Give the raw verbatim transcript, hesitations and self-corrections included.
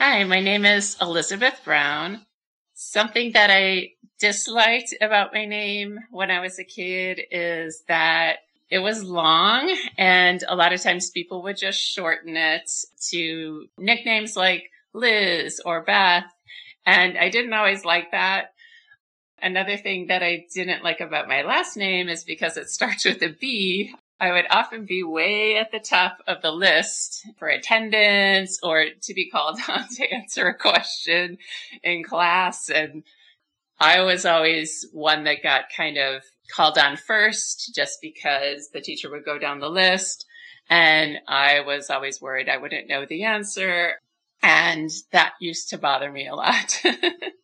Hi, my name is Elizabeth Brown. Something that I disliked about my name when I was a kid is that it was long, and a lot of times people would just shorten it to nicknames like Liz or Beth, and I didn't always like that. Another thing that I didn't like about my last name is because it starts with a B. I would often be way at the top of the list for attendance or to be called on to answer a question in class. And I was always one that got kind of called on first just because the teacher would go down the list. And I was always worried I wouldn't know the answer. And that used to bother me a lot.